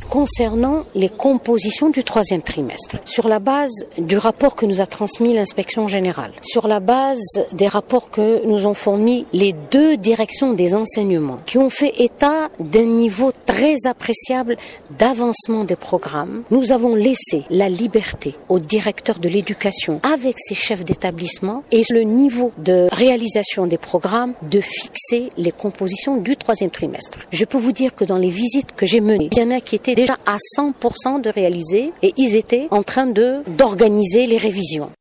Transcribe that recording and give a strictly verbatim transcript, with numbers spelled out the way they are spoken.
concernant les compositions du troisième trimestre. Sur la base du rapport que nous a transmis l'inspection générale, sur la base des rapports que nous ont fournis les deux directions des enseignements, qui ont fait état d'un niveau très appréciable d'avancement des programmes, nous avons laissé la liberté aux directeurs de l'éducation avec ses chefs d'établissement et le niveau de réalisation des programmes de fixer les compositions du troisième trimestre. Je peux vous dire que dans les visites que j'ai menées, il y en a qui étaient déjà à cent pour cent de réaliser et ils étaient en train de d'organiser les révisions.